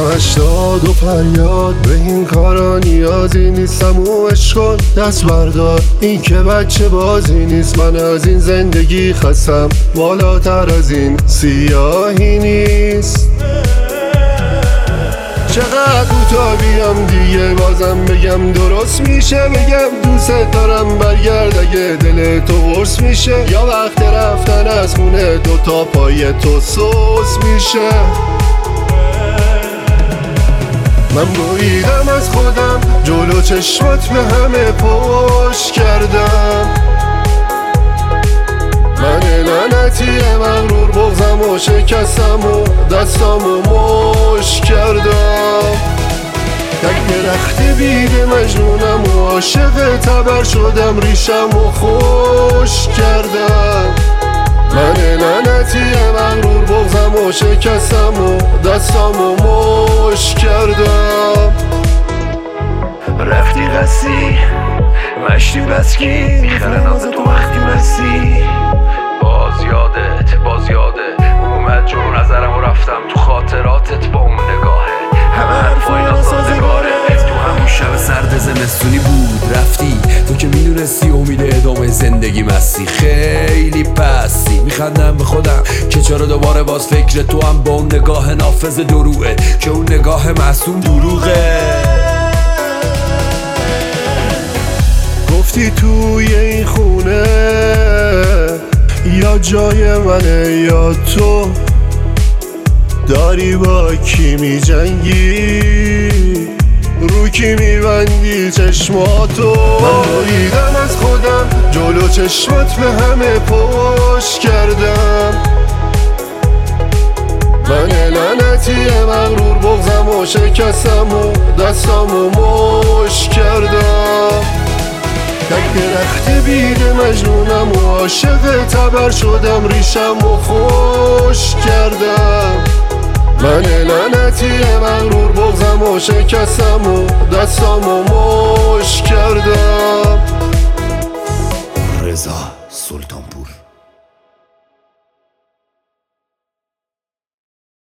همش داد و فریاد، به این کارا نیازی نیستم و عشق دست بردار. این که بچه بازی نیست، من از این زندگی خستم، بالاتر از این سیاهی نیست. چقدر کوتاه بیام دیگه بازم بگم درست میشه، بگم دوست دارم برگرد اگه دل تو قرص میشه، یا وقت رفتن از خونه دوتا پای تو سوس میشه. من بریدم از خودم، جلو چشمات به همه پشت کردم. من لعنتی مغرور بغزم و شکستم و دستامو مش کردم. یک درخت بید مجنونم و عاشق تبر شدم، ریشم و خوش کردم. من لعنتی مغرور بغزم و شکستم و دستامو مش کردم. رفتی قصی مشتی بسکی، میخره ناز تو وقتی رسی. باز یاده اومد جلو نظرم و رفتم تو خاطراتت با اون نگاهه. همه حرفای ناسازگاره تو همون شب سرد زمستونی بود. رفتی تو که میدونستی امید ادامه زندگی مستی. خیلی پستی میخندم به خودم که چرا دوباره باز فکر تو هم با اون نگاه نافذ دروغه، که اون نگاه معصوم دروغه. گفتی توی این خونه یا جای منه یا تو داری با کی می جنگی، رو کی می بندی چشماتو. من بریدم از خودم، جلو چشمات به همه پشت کردم. من لعنتی مغرور بغزم و شکستم و دستامو مش کردم. یک درخت بید مجنونم و عاشق تبر شدم، ریشم و خوش کردم. من لعنتی مغرور بغزم و شکستم و دستامو مش کردم. رضا